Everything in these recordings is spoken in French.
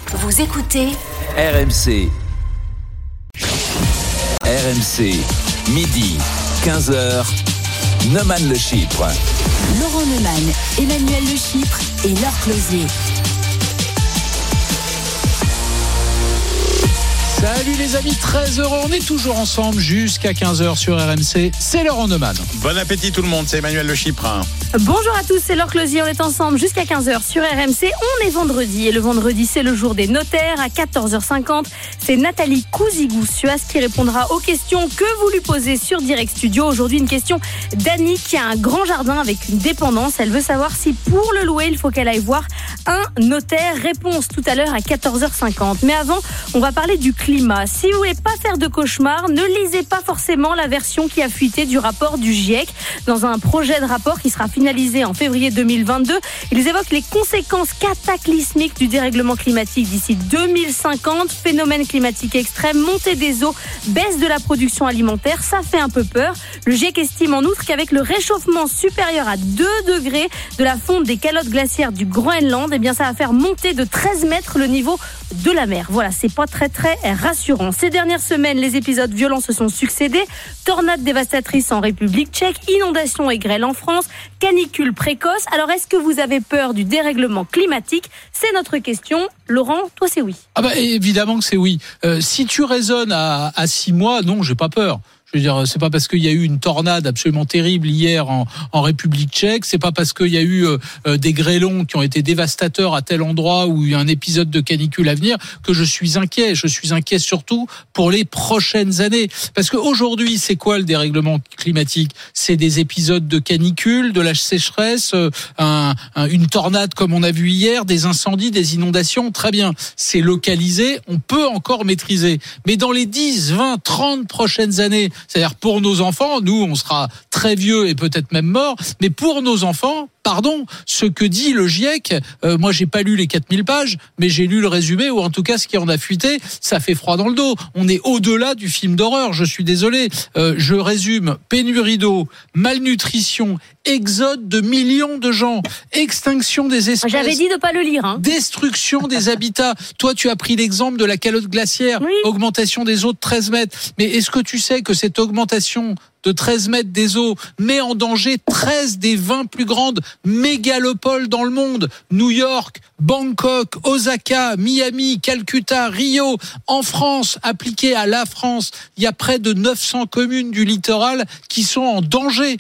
Vous écoutez RMC. RMC, midi, 15h, Neumann Le Chypre. Laurent Neumann, Emmanuel Le Chypre et Laure Closier. Salut les amis, très heureux, on est toujours ensemble jusqu'à 15h sur RMC, c'est Laurent Neumann. Bon appétit tout le monde, c'est Emmanuel Le Chypre. Bonjour à tous, c'est Laure Closier, on est ensemble jusqu'à 15h sur RMC. On est vendredi et le vendredi c'est le jour des notaires à 14h50. C'est Nathalie Cousigou-Suas qui répondra aux questions que vous lui posez sur Direct Studio. Aujourd'hui une question d'Annie qui a un grand jardin avec une dépendance. Elle veut savoir si pour le louer il faut qu'elle aille voir un notaire. Réponse tout à l'heure à 14h50. Mais avant, on va parler du climat. Si vous voulez pas faire de cauchemar, ne lisez pas forcément la version qui a fuité du rapport du GIEC. Dans un projet de rapport qui sera finalisé en février 2022, ils évoquent les conséquences cataclysmiques du dérèglement climatique d'ici 2050. Phénomènes climatiques extrêmes, montée des eaux, baisse de la production alimentaire, ça fait un peu peur. Le GIEC estime en outre qu'avec le réchauffement supérieur à 2 degrés de la fonte des calottes glaciaires du Groenland, eh bien ça va faire monter de 13 mètres le niveau de la mer. Voilà, c'est pas très rassurant. Ces dernières semaines, les épisodes violents se sont succédés. Tornades dévastatrices en République tchèque, inondations et grêles en France, canicule précoce. Alors, est-ce que vous avez peur du dérèglement climatique ? C'est notre question. Laurent, toi, c'est oui. Ah bah évidemment que c'est oui. Si tu raisonnes à 6 mois, non, j'ai pas peur. Je veux dire, c'est pas parce qu'il y a eu une tornade absolument terrible hier en République tchèque, c'est pas parce qu'il y a eu des grêlons qui ont été dévastateurs à tel endroit où il y a un épisode de canicule à venir que je suis inquiet. Je suis inquiet surtout pour les prochaines années. Parce qu'aujourd'hui, c'est quoi le dérèglement climatique ? C'est des épisodes de canicule, de la sécheresse, une tornade comme on a vu hier, des incendies, des inondations. Très bien, c'est localisé, on peut encore maîtriser. Mais dans les 10, 20, 30 prochaines années, c'est-à-dire pour nos enfants, nous on sera très vieux et peut-être même morts, mais pour nos enfants, pardon, ce que dit le GIEC, moi j'ai pas lu les 4000 pages, mais j'ai lu le résumé, ou en tout cas ce qui en a fuité, ça fait froid dans le dos. On est au-delà du film d'horreur, je suis désolé. Je résume, pénurie d'eau, malnutrition, exode de millions de gens, extinction des espèces. J'avais dit de pas le lire. Destruction des habitats. Toi, tu as pris l'exemple de la calotte glaciaire, oui. Augmentation des eaux de 13 mètres. Mais est-ce que tu sais que cette augmentation de 13 mètres des eaux met en danger 13 des 20 plus grandes mégalopoles dans le monde. New York, Bangkok, Osaka, Miami, Calcutta, Rio. En France, appliqué à la France, il y a près de 900 communes du littoral qui sont en danger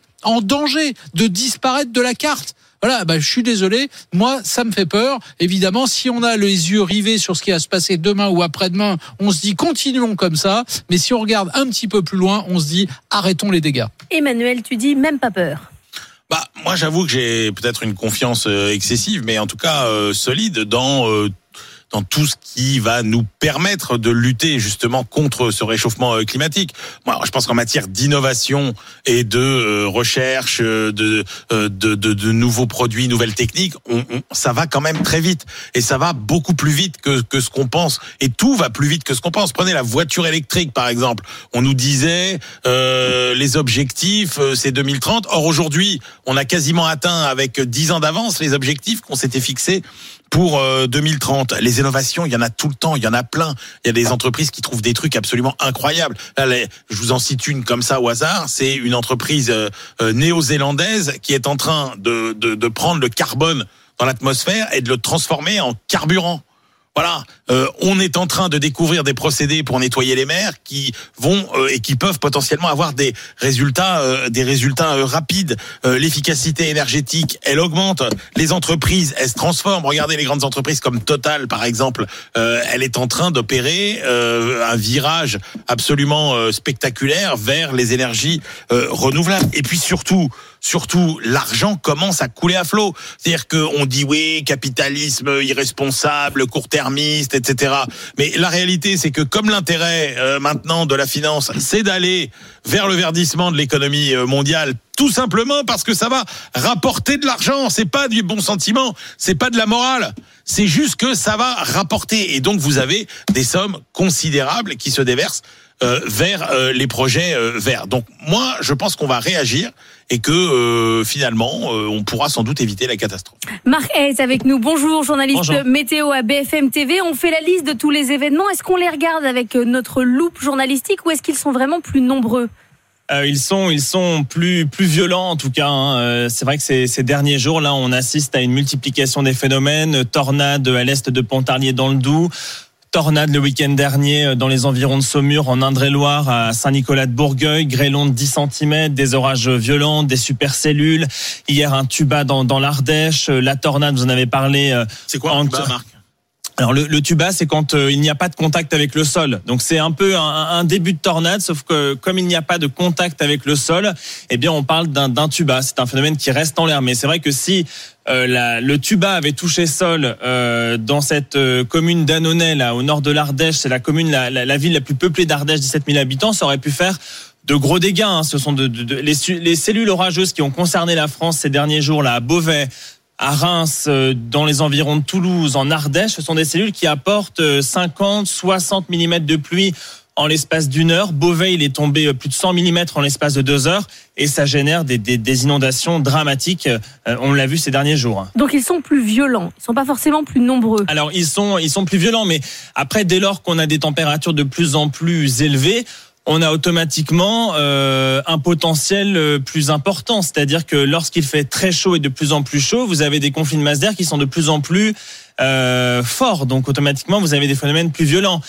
de disparaître de la carte. Voilà, je suis désolé, moi ça me fait peur. Évidemment, si on a les yeux rivés sur ce qui va se passer demain ou après-demain, on se dit continuons comme ça, mais si on regarde un petit peu plus loin, on se dit arrêtons les dégâts. Emmanuel, tu dis même pas peur. Moi j'avoue que j'ai peut-être une confiance excessive, mais en tout cas solide dans tout ce qui va nous permettre de lutter justement contre ce réchauffement climatique. Moi, je pense qu'en matière d'innovation et de recherche, de nouveaux produits, nouvelles techniques, ça va quand même très vite. Et ça va beaucoup plus vite que ce qu'on pense. Et tout va plus vite que ce qu'on pense. Prenez la voiture électrique, par exemple. On nous disait, les objectifs, c'est 2030. Or, aujourd'hui, on a quasiment atteint avec 10 ans d'avance les objectifs qu'on s'était fixés pour 2030. Les innovations, il y en a tout le temps, il y en a plein. Il y a des entreprises qui trouvent des trucs absolument incroyables. Là, je vous en cite une comme ça au hasard. C'est une entreprise néo-zélandaise qui est en train de prendre le carbone dans l'atmosphère et de le transformer en carburant. Voilà, on est en train de découvrir des procédés pour nettoyer les mers qui vont et qui peuvent potentiellement avoir des résultats rapides. L'efficacité énergétique, elle augmente. Les entreprises, elles se transforment. Regardez les grandes entreprises comme Total, par exemple. Elle est en train d'opérer un virage absolument spectaculaire vers les énergies renouvelables. Et puis surtout, l'argent commence à couler à flot. C'est-à-dire qu'on dit oui, capitalisme irresponsable, court-termiste, etc. Mais la réalité, c'est que comme l'intérêt maintenant de la finance, c'est d'aller vers le verdissement de l'économie mondiale, tout simplement parce que ça va rapporter de l'argent. C'est pas du bon sentiment, c'est pas de la morale. C'est juste que ça va rapporter. Et donc vous avez des sommes considérables qui se déversent vers les projets verts. Donc moi, je pense qu'on va réagir et que finalement, on pourra sans doute éviter la catastrophe. Marc est avec nous. Bonjour, journaliste Bonjour. météo à BFM TV. On fait la liste de tous les événements. Est-ce qu'on les regarde avec notre loupe journalistique ou est-ce qu'ils sont vraiment plus nombreux ? Ils sont plus violents en tout cas. C'est vrai que ces derniers jours là, on assiste à une multiplication des phénomènes. Tornade à l'est de Pontarlier dans le Doubs. Tornade le week-end dernier dans les environs de Saumur, en Indre-et-Loire, à Saint-Nicolas de Bourgueil, grêlons de 10 cm, des orages violents, des supercellules. Hier, un tuba dans l'Ardèche. La tornade, vous en avez parlé. C'est quoi un tuba, Marc ? Alors le tuba, c'est quand il n'y a pas de contact avec le sol. Donc c'est un peu un début de tornade, sauf que comme il n'y a pas de contact avec le sol, eh bien on parle d'un tuba. C'est un phénomène qui reste en l'air. Mais c'est vrai que si le tuba avait touché sol dans cette commune d'Annonay, là, au nord de l'Ardèche, c'est la commune, la ville la plus peuplée d'Ardèche, 17 000 habitants, ça aurait pu faire de gros dégâts. Ce sont les cellules orageuses qui ont concerné la France ces derniers jours, là, à Beauvais, à Reims, dans les environs de Toulouse, en Ardèche, ce sont des cellules qui apportent 50, 60 mm de pluie en l'espace d'une heure. Beauvais, il est tombé plus de 100 mm en l'espace de 2 heures et ça génère des inondations dramatiques. On l'a vu ces derniers jours. Donc ils sont plus violents, ils sont pas forcément plus nombreux. Alors ils sont plus violents, mais après, dès lors qu'on a des températures de plus en plus élevées, on a automatiquement un potentiel plus important. C'est-à-dire que lorsqu'il fait très chaud et de plus en plus chaud, vous avez des conflits de masse d'air qui sont de plus en plus forts. Donc automatiquement, vous avez des phénomènes plus violents.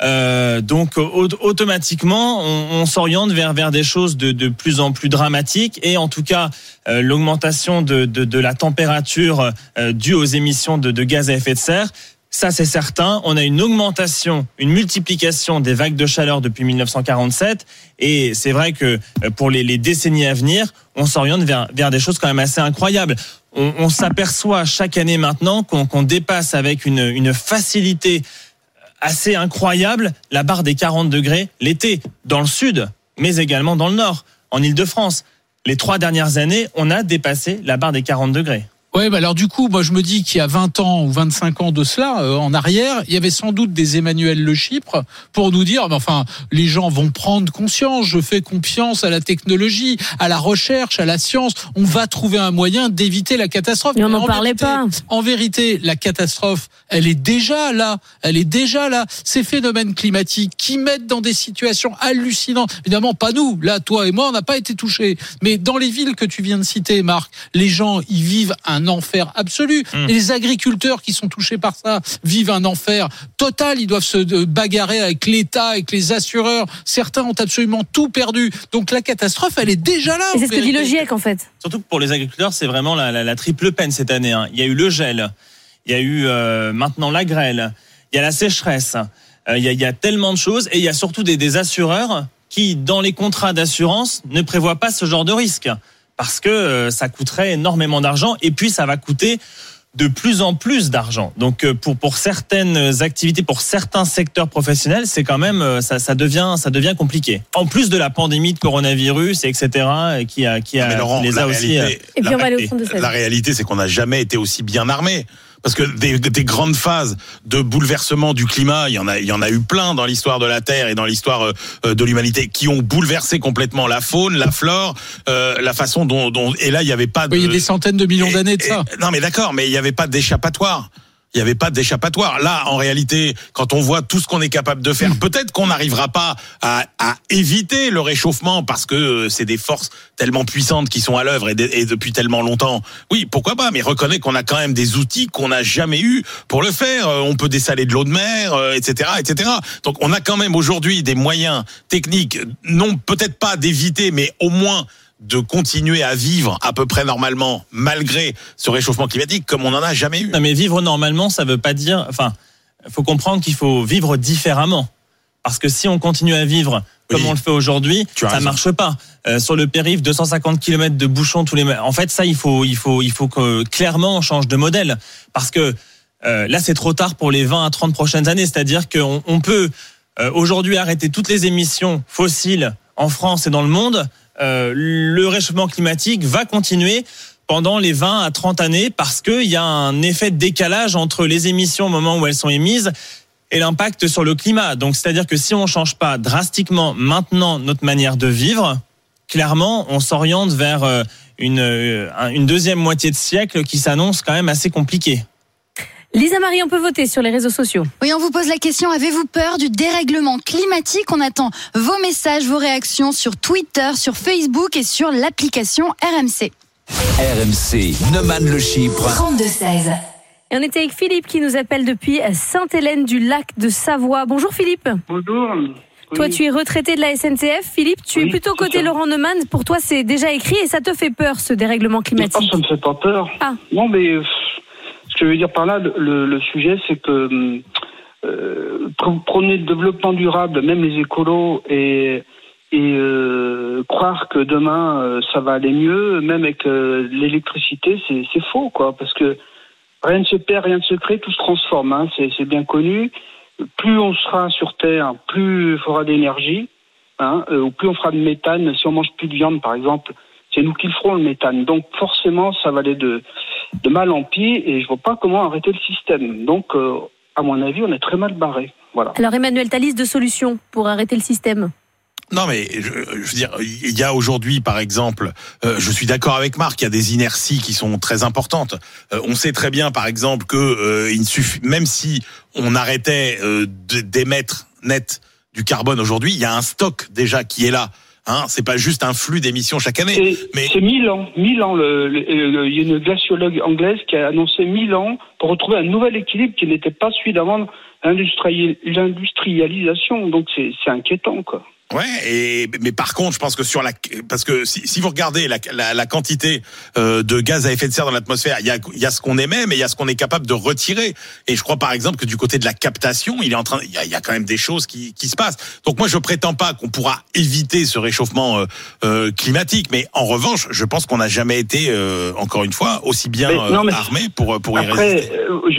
Donc automatiquement, on s'oriente vers des choses de plus en plus dramatiques. Et en tout cas, l'augmentation de la température due aux émissions de gaz à effet de serre, ça, c'est certain. On a une augmentation, une multiplication des vagues de chaleur depuis 1947. Et c'est vrai que pour les décennies à venir, on s'oriente vers des choses quand même assez incroyables. On s'aperçoit chaque année maintenant qu'on dépasse avec une facilité assez incroyable la barre des 40 degrés l'été, dans le sud, mais également dans le nord, en Île-de-France. Les 3 dernières années, on a dépassé la barre des 40 degrés. Ouais, bah alors du coup, moi je me dis qu'il y a 20 ans ou 25 ans de cela, en arrière, il y avait sans doute des Emmanuel Le Chypre pour nous dire, enfin, les gens vont prendre conscience, je fais confiance à la technologie, à la recherche, à la science, on va trouver un moyen d'éviter la catastrophe. Mais on n'en parlait pas. En vérité, la catastrophe, elle est déjà là. Ces phénomènes climatiques qui mettent dans des situations hallucinantes. Évidemment, pas nous. Là, toi et moi, on n'a pas été touchés. Mais dans les villes que tu viens de citer, Marc, les gens y vivent un enfer absolu. Et les agriculteurs qui sont touchés par ça vivent un enfer total. Ils doivent se bagarrer avec l'État, avec les assureurs. Certains ont absolument tout perdu. Donc la catastrophe, elle est déjà là. Et c'est ce que dit le GIEC en fait. Surtout que pour les agriculteurs, c'est vraiment la triple peine cette année. Il y a eu le gel, il y a eu maintenant la grêle, il y a la sécheresse, il y a tellement de choses. Et il y a surtout des assureurs qui, dans les contrats d'assurance, ne prévoient pas ce genre de risque. Parce que ça coûterait énormément d'argent et puis ça va coûter de plus en plus d'argent. Donc pour certaines activités, pour certains secteurs professionnels, c'est quand même ça devient compliqué. En plus de la pandémie de coronavirus, etc., qui Laurent, les a aussi. Et puis on va aller au fond de ça. La réalité, c'est qu'on n'a jamais été aussi bien armés. Parce que des grandes phases de bouleversement du climat, il y en a eu plein dans l'histoire de la Terre et dans l'histoire de l'humanité qui ont bouleversé complètement la faune, la flore, la façon dont et là il y avait pas de. Oui, il y a des centaines de millions d'années de ça. Non mais d'accord, mais il y avait pas d'échappatoire. Il n'y avait pas d'échappatoire. Là, en réalité, quand on voit tout ce qu'on est capable de faire, peut-être qu'on n'arrivera pas à éviter le réchauffement parce que c'est des forces tellement puissantes qui sont à l'œuvre et depuis tellement longtemps. Oui, pourquoi pas, mais reconnais qu'on a quand même des outils qu'on n'a jamais eu pour le faire. On peut dessaler de l'eau de mer, etc., etc. Donc, on a quand même aujourd'hui des moyens techniques, non peut-être pas d'éviter, mais au moins de continuer à vivre à peu près normalement malgré ce réchauffement climatique comme on n'en a jamais eu. Non mais vivre normalement, ça veut pas dire... Enfin, il faut comprendre qu'il faut vivre différemment. Parce que si on continue à vivre comme on le fait aujourd'hui, ça marche pas. Sur le périph', 250 km de bouchons tous les... En fait, ça, il faut que clairement on change de modèle. Parce que là, c'est trop tard pour les 20 à 30 prochaines années. C'est-à-dire qu'on peut aujourd'hui arrêter toutes les émissions fossiles en France et dans le monde. Le réchauffement climatique va continuer pendant les 20 à 30 années parce qu'il y a un effet de décalage entre les émissions au moment où elles sont émises et l'impact sur le climat. Donc, c'est-à-dire que si on change pas drastiquement maintenant notre manière de vivre, clairement, on s'oriente vers une deuxième moitié de siècle qui s'annonce quand même assez compliquée. Lisa Marie, on peut voter sur les réseaux sociaux. Oui, on vous pose la question, avez-vous peur du dérèglement climatique? On attend vos messages, vos réactions sur Twitter, sur Facebook et sur l'application RMC. RMC, Neumann le Chypre. 32-16. Et on était avec Philippe qui nous appelle depuis Sainte-Hélène-du-Lac de Savoie. Bonjour Philippe. Bonjour. Toi, tu es retraité de la SNCF. Philippe, tu es plutôt côté ça. Laurent Neumann. Pour toi, c'est déjà écrit et ça te fait peur, ce dérèglement climatique? Ça me fait pas peur. Ah. Non, mais ce que je veux dire par là, le sujet, c'est que prôner le développement durable, même les écolos, et croire que demain, ça va aller mieux, même avec l'électricité, c'est faux, quoi. Parce que rien ne se perd, rien ne se crée, tout se transforme. Hein, c'est bien connu. Plus on sera sur Terre, plus il faudra d'énergie, hein, ou plus on fera de méthane. Si on mange plus de viande, par exemple, c'est nous qui le ferons, le méthane. Donc forcément, ça va aller de mal en pis, et je vois pas comment arrêter le système. Donc, à mon avis, on est très mal barré. Voilà. Alors Emmanuel, ta liste de solutions pour arrêter le système? Non, mais je veux dire, il y a aujourd'hui, par exemple, je suis d'accord avec Marc, il y a des inerties qui sont très importantes. On sait très bien, par exemple, que il suffit, même si on arrêtait d'émettre net du carbone aujourd'hui, il y a un stock déjà qui est là. Hein, c'est pas juste un flux d'émissions chaque année. C'est 1000 ans. 1000 ans. Il y a une glaciologue anglaise qui a annoncé 1000 ans pour retrouver un nouvel équilibre qui n'était pas celui d'avant l'industrialisation. Donc c'est inquiétant, quoi. Ouais, mais par contre, je pense que parce que si vous regardez la quantité de gaz à effet de serre dans l'atmosphère, il y a ce qu'on émet, mais il y a ce qu'on est capable de retirer. Et je crois par exemple que du côté de la captation, il y a quand même des choses qui se passent. Donc moi, je prétends pas qu'on pourra éviter ce réchauffement climatique, mais en revanche, je pense qu'on n'a jamais été encore une fois aussi bien armé pour y résister.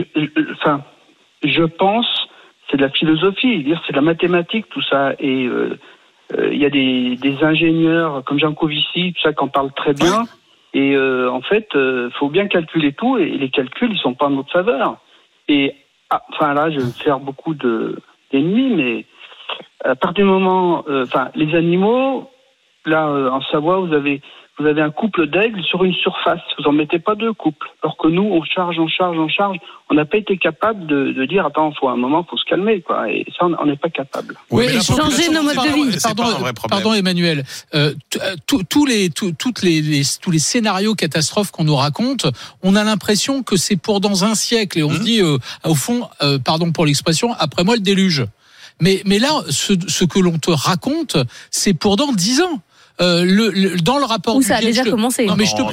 Je pense, c'est de la philosophie, c'est de la mathématique, tout ça, et il y a des ingénieurs comme Jean Covici, tout ça, qui en parlent très bien. Ouais. Et en fait, faut bien calculer tout, et les calculs, ils sont pas en notre faveur. Et là, je vais me faire beaucoup d'ennemis, mais à partir du moment, les animaux, là, en Savoie, vous avez un couple d'aigles sur une surface. Vous en mettez pas deux couples. Alors que nous, on charge. On n'a pas été capable de dire, attends, faut se calmer, quoi. Et ça, on n'est pas capable. Oui, et changer nos modes de vie. Pardon, Emmanuel. Tous les scénarios catastrophes qu'on nous raconte, on a l'impression que c'est pour dans un siècle. Et on se dit, au fond, pardon pour l'expression, après moi le déluge. Mais là, ce que l'on te raconte, c'est pour dans 10 ans. Dans le rapport où ça a déjà commencé. Non, mais je vais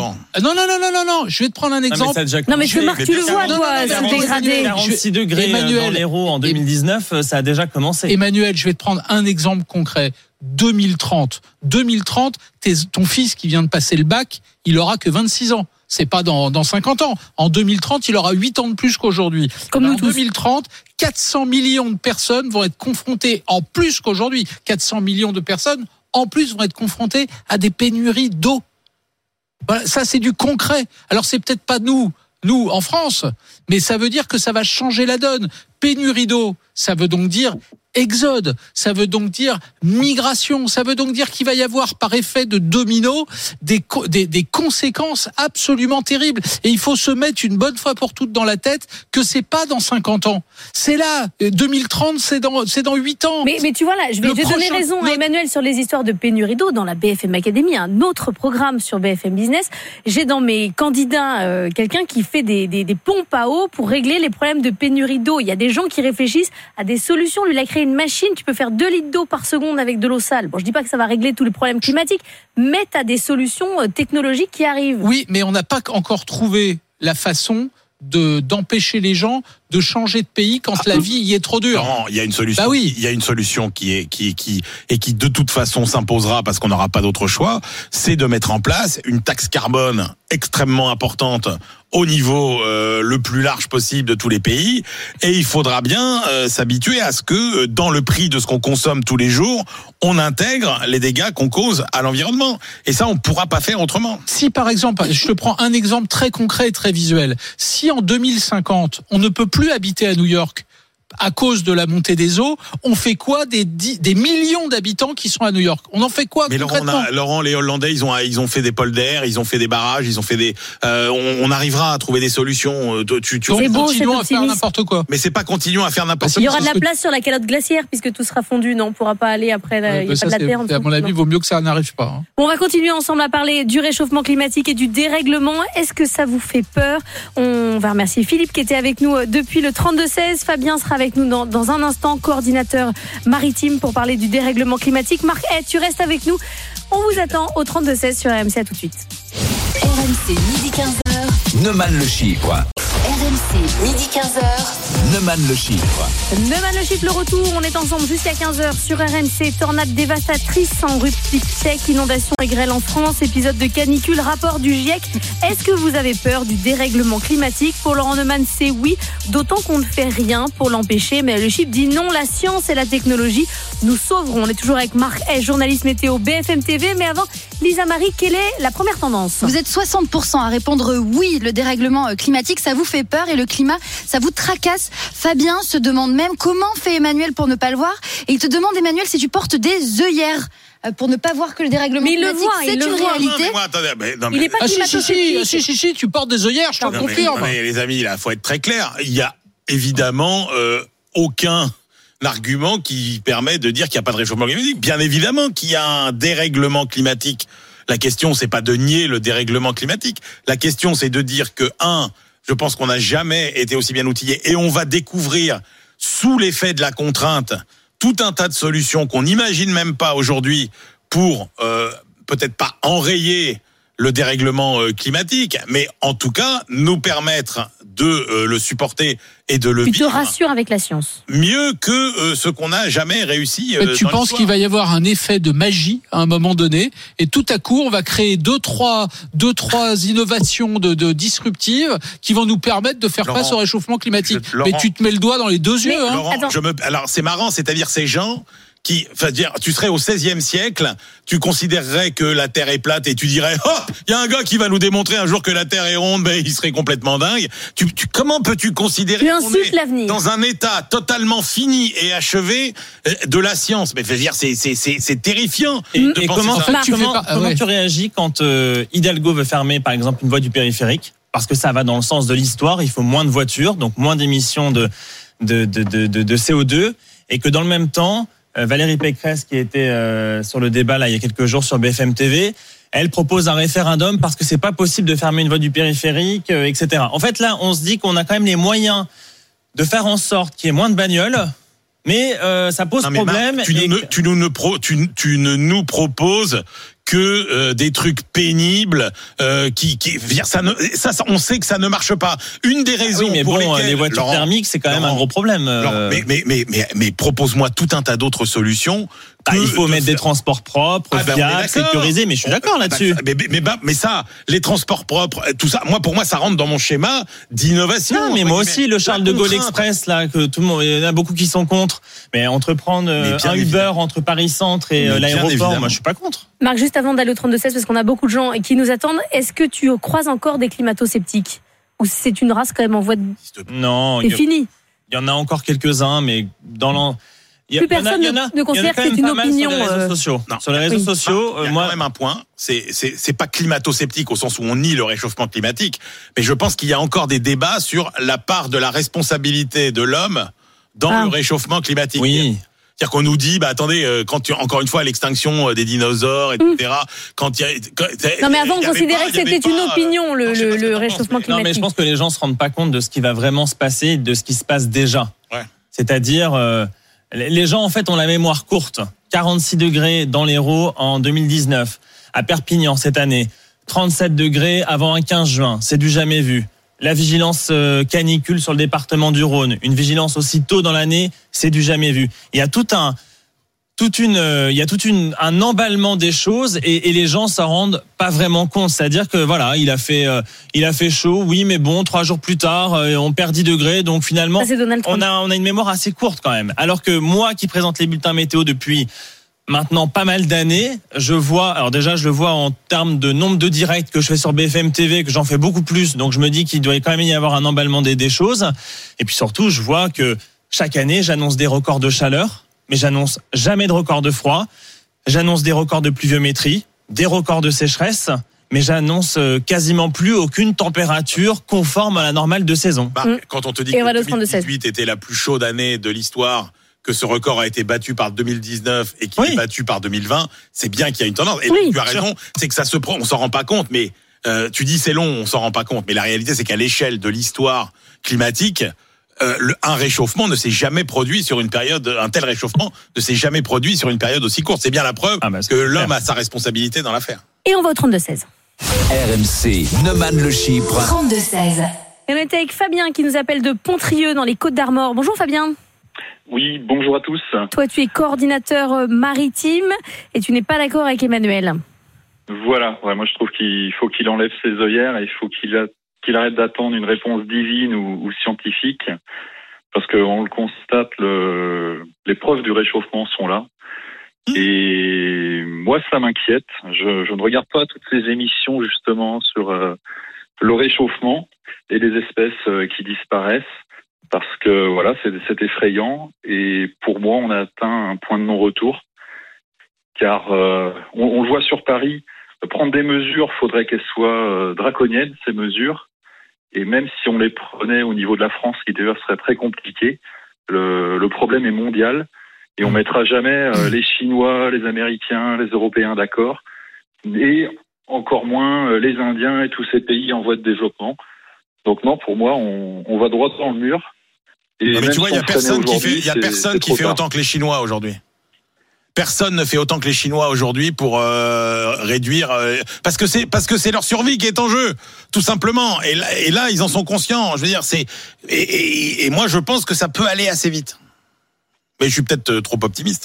te prendre un exemple. Non, mais que Marc, tu le vois, toi, se dégrader. 46 degrés dans l'Hérault en 2019, ça a déjà commencé. Emmanuel, je vais te prendre un exemple concret. 2030, ton fils qui vient de passer le bac, il aura que 26 ans. C'est pas dans 50 ans. En 2030, il aura 8 ans de plus qu'aujourd'hui. Comme nous tous. En 2030, 400 millions de personnes vont être confrontées, en plus qu'aujourd'hui, 400 millions de personnes en plus vont être confrontés à des pénuries d'eau. Voilà, ça c'est du concret. Alors c'est peut-être pas nous en France, mais ça veut dire que ça va changer la donne. Pénurie d'eau, ça veut donc dire exode, ça veut donc dire migration, ça veut donc dire qu'il va y avoir par effet de domino des conséquences absolument terribles. Et il faut se mettre une bonne fois pour toutes dans la tête que c'est pas dans 50 ans. C'est là, 2030, c'est dans 8 ans. Mais tu vois là, je vais donner raison à Emmanuel sur les histoires de pénurie d'eau. Dans la BFM Academy, un autre programme sur BFM Business, j'ai dans mes candidats quelqu'un qui fait des pompes à eau pour régler les problèmes de pénurie d'eau. Il y a des gens qui réfléchissent à des solutions. Lui, il a créé une machine, tu peux faire 2 litres d'eau par seconde avec de l'eau sale. Bon, je dis pas que ça va régler tous les problèmes climatiques, mais tu as des solutions technologiques qui arrivent. Oui, mais on n'a pas encore trouvé la façon d'empêcher les gens de changer de pays quand la vie y est trop dure. Non, il y a une solution. Bah oui. Il y a une solution qui de toute façon s'imposera parce qu'on n'aura pas d'autre choix, c'est de mettre en place une taxe carbone extrêmement importante au niveau le plus large possible de tous les pays, et il faudra bien s'habituer à ce que dans le prix de ce qu'on consomme tous les jours, on intègre les dégâts qu'on cause à l'environnement. Et ça, on ne pourra pas faire autrement. Si par exemple, je te prends un exemple très concret et très visuel, si en 2050, on ne peut plus habiter à New York à cause de la montée des eaux, on fait quoi des millions d'habitants qui sont à New York? On en fait quoi concrètement? Laurent, les Hollandais, ils ont fait des polders, ils ont fait des barrages, ils ont fait des. On arrivera à trouver des solutions. Continuons à faire n'importe quoi. Mais c'est pas continuons à faire n'importe quoi. Il y aura de la place sur la calotte glaciaire puisque tout sera fondu. Non, on pourra pas aller après. Il n'y a pas de la terre. À mon avis, il vaut mieux que ça n'arrive pas. Hein. On va continuer ensemble à parler du réchauffement climatique et du dérèglement. Est-ce que ça vous fait peur? On va remercier Philippe qui était avec nous depuis le 32-16. Fabien sera avec nous dans un instant, coordinateur maritime pour parler du dérèglement climatique. Marc, tu restes avec nous. On vous attend au 32-16 sur RMC. À tout de suite. RMC midi 15h. Neumann le Chypre. RMC midi 15h. Neumann le Chypre. Neumann le Chypre, le retour. On est ensemble jusqu'à 15h sur RMC. Tornade dévastatrice en République tchèque, inondation et grêle en France, épisode de canicule, rapport du GIEC. Est-ce que vous avez peur du dérèglement climatique? Pour Laurent Neumann, c'est oui, d'autant qu'on ne fait rien pour l'empêcher. Mais le Chypre dit non, la science et la technologie nous sauveront. On est toujours avec Marc Hay, journaliste météo BFM TV. Mais avant, Lisa Marie, quelle est la première tendance? Vous êtes 60% à répondre oui, le dérèglement climatique, ça vous fait peur et le climat, ça vous tracasse. Fabien se demande même comment fait Emmanuel pour ne pas le voir. Et il te demande, Emmanuel, si tu portes des œillères pour ne pas voir que le dérèglement climatique, c'est une réalité. Il n'est pas climato-sceptique. Si, tu portes des œillères, je t'en confirme. Mais les amis, il faut être très clair. Il y a évidemment aucun argument qui permet de dire qu'il n'y a pas de réchauffement climatique. Bien évidemment qu'il y a un dérèglement climatique. La question, c'est pas de nier le dérèglement climatique. La question, c'est de dire que, je pense qu'on n'a jamais été aussi bien outillé et on va découvrir, sous l'effet de la contrainte, tout un tas de solutions qu'on n'imagine même pas aujourd'hui pour peut-être pas enrayer le dérèglement climatique, mais en tout cas nous permettre de le supporter et de le vivre. Tu te rassures avec la science. Mieux que ce qu'on n'a jamais réussi. Tu penses qu'il va y avoir un effet de magie à un moment donné, et tout à coup on va créer deux, trois innovations de disruptives qui vont nous permettre de faire face au réchauffement climatique. Mais tu te mets le doigt dans les deux yeux. Laurent, alors c'est marrant, c'est-à-dire ces gens qui, tu serais au XVIe siècle, tu considérerais que la Terre est plate et tu dirais, il y a un gars qui va nous démontrer un jour que la Terre est ronde, ben il serait complètement dingue. Comment peux-tu considérer qu'on est dans un état totalement fini et achevé de la science? Mais je veux dire, c'est terrifiant. Et comment tu réagis quand Hidalgo veut fermer, par exemple, une voie du périphérique? Parce que ça va dans le sens de l'histoire, il faut moins de voitures, donc moins d'émissions de CO2, et que dans le même temps, Valérie Pécresse, qui était sur le débat là il y a quelques jours sur BFM TV, elle propose un référendum parce que c'est pas possible de fermer une voie du périphérique, etc. En fait, là, on se dit qu'on a quand même les moyens de faire en sorte qu'il y ait moins de bagnoles, mais ça pose problème. Marc, tu ne nous proposes que des trucs pénibles ça on sait que ça ne marche pas. Une des raisons pour lesquelles les voitures thermiques, c'est quand même un gros problème. Mais propose-moi tout un tas d'autres solutions. Il faut mettre des transports propres, fiables, sécurisés, mais je suis d'accord là-dessus. Mais ça, les transports propres, tout ça, pour moi, ça rentre dans mon schéma d'innovation. Non, mais moi aussi, le Charles de Gaulle Express, là, que tout le monde, il y en a beaucoup qui sont contre. Mais entreprendre un Uber entre Paris-Centre et l'aéroport, moi, je suis pas contre. Marc, juste avant d'aller au 32-16, parce qu'on a beaucoup de gens qui nous attendent, est-ce que tu croises encore des climato-sceptiques? Ou c'est une race quand même en voie de... Non. C'est fini. Il y en a encore quelques-uns, mais dans plus personne ne considère que c'est une opinion. Sur les réseaux sociaux, il y a quand même un point. C'est pas climato-sceptique au sens où on nie le réchauffement climatique, mais je pense qu'il y a encore des débats sur la part de la responsabilité de l'homme dans le réchauffement climatique. Oui. C'est-à-dire qu'on nous dit, attendez, encore une fois, l'extinction des dinosaures, etc. Non, mais avant, on considérait que c'était une opinion, le réchauffement climatique. Non, mais je pense que les gens se rendent pas compte de ce qui va vraiment se passer, de ce qui se passe déjà. Ouais. C'est-à-dire, les gens, en fait, ont la mémoire courte. 46 degrés dans l'Hérault en 2019. À Perpignan, cette année. 37 degrés avant un 15 juin. C'est du jamais vu. La vigilance canicule sur le département du Rhône. Une vigilance aussi tôt dans l'année, c'est du jamais vu. Il y a un emballement des choses et les gens s'en rendent pas vraiment compte. C'est-à-dire que voilà, il a fait chaud, oui, mais bon, 3 jours plus tard, on perd 10 degrés, donc finalement, on a une mémoire assez courte quand même. Alors que moi, qui présente les bulletins météo depuis maintenant pas mal d'années, je le vois en termes de nombre de directs que je fais sur BFM TV, que j'en fais beaucoup plus, donc je me dis qu'il doit quand même y avoir un emballement des choses. Et puis surtout, je vois que chaque année, j'annonce des records de chaleur, mais j'annonce jamais de records de froid. J'annonce des records de pluviométrie, des records de sécheresse, mais j'annonce quasiment plus aucune température conforme à la normale de saison. Quand on te dit que 2018 était la plus chaude année de l'histoire, que ce record a été battu par 2019 et qu'il est battu par 2020, c'est bien qu'il y a une tendance. Et tu as raison, c'est que ça se prend, on s'en rend pas compte, mais tu dis c'est long, on s'en rend pas compte, mais la réalité c'est qu'à l'échelle de l'histoire climatique, un réchauffement ne s'est jamais produit sur une période, un tel réchauffement ne s'est jamais produit sur une période aussi courte. C'est bien la preuve que l'homme a sa responsabilité dans l'affaire. Et on va au 32-16. RMC, Neumann le Chypre. 32-16. Et on est avec Fabien qui nous appelle de Pontrieux dans les Côtes-d'Armor. Bonjour Fabien. Oui, bonjour à tous. Toi, tu es coordinateur maritime et tu n'es pas d'accord avec Emmanuel. Voilà, moi je trouve qu'il faut qu'il enlève ses œillères et il faut qu'il arrête d'attendre une réponse divine ou scientifique, parce qu'on le constate, les preuves du réchauffement sont là. Et moi, ça m'inquiète. Je ne regarde pas toutes ces émissions justement sur le réchauffement et les espèces qui disparaissent, parce que voilà, c'est effrayant. Et pour moi, on a atteint un point de non-retour, car on le voit sur Paris. Prendre des mesures, faudrait qu'elles soient draconiennes, ces mesures. Et même si on les prenait au niveau de la France, qui d'ailleurs serait très compliqué, le problème est mondial. Et on mettra jamais les Chinois, les Américains, les Européens d'accord. Et encore moins les Indiens et tous ces pays en voie de développement. Donc non, pour moi, on va droit dans le mur. Et non, mais tu vois, il y a personne qui fait autant que les Chinois aujourd'hui. Personne ne fait autant que les Chinois aujourd'hui pour réduire, parce que c'est leur survie qui est en jeu, tout simplement. Et là, ils en sont conscients. Je veux dire, et moi, je pense que ça peut aller assez vite. Mais je suis peut-être trop optimiste.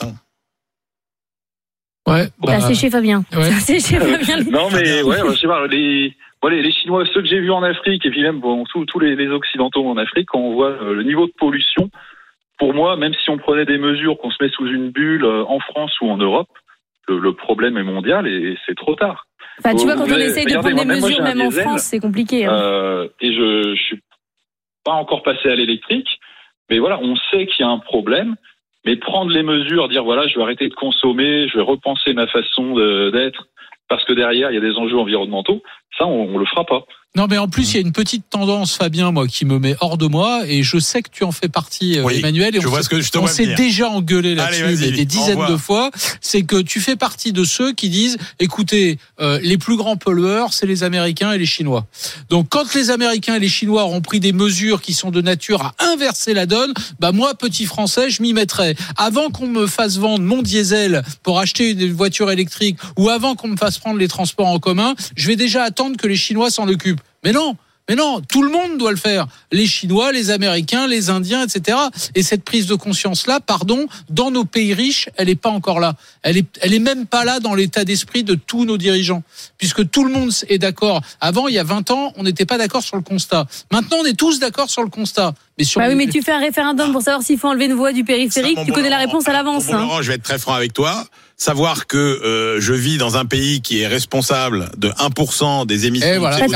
Ouais. T'as séché Fabien. Ouais. T'as séché Fabien. Non, mais je sais pas. Les Chinois, ceux que j'ai vus en Afrique, et puis même tous les Occidentaux en Afrique, quand on voit le niveau de pollution. Pour moi, même si on prenait des mesures, qu'on se met sous une bulle en France ou en Europe, le problème est mondial et c'est trop tard. Enfin, tu vois, quand on essaye de prendre des mesures, même en France, c'est compliqué. Et je suis pas encore passé à l'électrique, mais voilà, on sait qu'il y a un problème, mais prendre les mesures, dire voilà, je vais arrêter de consommer, je vais repenser ma façon d'être, parce que derrière, il y a des enjeux environnementaux, ça, on le fera pas. Non, mais en plus, il y a une petite tendance, Fabien, moi, qui me met hors de moi, et je sais que tu en fais partie, Emmanuel, et on s'est déjà engueulé là-dessus des dizaines de fois. C'est que tu fais partie de ceux qui disent, écoutez, les plus grands pollueurs, c'est les Américains et les Chinois. Donc, quand les Américains et les Chinois auront pris des mesures qui sont de nature à inverser la donne, bah moi, petit Français, je m'y mettrais. Avant qu'on me fasse vendre mon diesel pour acheter une voiture électrique, ou avant qu'on me fasse prendre les transports en commun, je vais déjà attendre que les Chinois s'en occupent. Mais non, tout le monde doit le faire. Les Chinois, les Américains, les Indiens, etc. Et cette prise de conscience-là, dans nos pays riches, elle n'est pas encore là. Elle est même pas là dans l'état d'esprit de tous nos dirigeants. Puisque tout le monde est d'accord. Avant, il y a 20 ans, on n'était pas d'accord sur le constat. Maintenant, on est tous d'accord sur le constat. Mais tu fais un référendum pour savoir s'il faut enlever une voie du périphérique, tu connais la réponse à l'avance. Laurent, je vais être très franc avec toi. Savoir que je vis dans un pays qui est responsable de 1% des émissions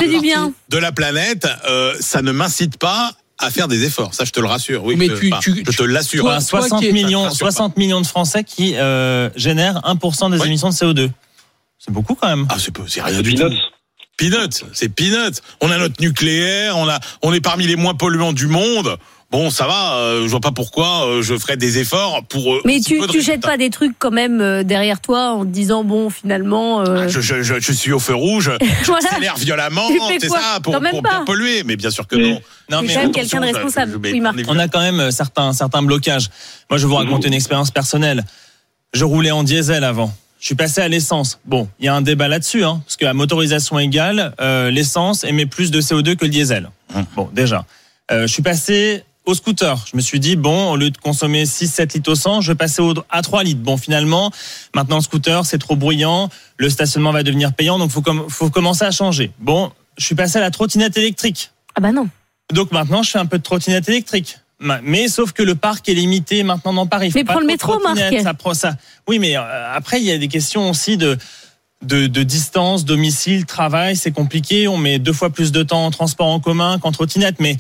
de la planète, ça ne m'incite pas à faire des efforts. Ça, je te le rassure. Oui, je te l'assure. Toi, 60 millions de Français qui génèrent 1% des émissions de CO2. C'est beaucoup quand même. Ah, c'est rien du tout. C'est peanuts. On a notre nucléaire, on est parmi les moins polluants du monde. Bon, ça va, je vois pas pourquoi je ferais des efforts pour... Mais tu jettes pas des trucs quand même derrière toi en te disant, bon, finalement... Je suis au feu rouge, j'accélère violemment, c'est ça, pour bien polluer. Mais bien sûr que non. Non, mais quand même quelqu'un de responsable. On a quand même certains blocages. Moi, je vais vous raconter une expérience personnelle. Je roulais en diesel avant. Je suis passé à l'essence. Bon, il y a un débat là-dessus, parce qu'à motorisation égale, l'essence émet plus de CO2 que le diesel. Bon, déjà. Je suis passé au scooter. Je me suis dit, bon, au lieu de consommer 6-7 litres au 100, je vais passer à 3 litres. Bon, finalement, maintenant, le scooter, c'est trop bruyant. Le stationnement va devenir payant, donc faut commencer à changer. Bon, je suis passé à la trottinette électrique. Ah bah non. Donc maintenant, je fais un peu de trottinette électrique. Mais sauf que le parc est limité maintenant dans Paris. Mais prends le métro, Marc. Ça. Oui, mais après, il y a des questions aussi de distance, domicile, travail. C'est compliqué. On met 2 fois plus de temps en transport en commun qu'en trottinette. Mais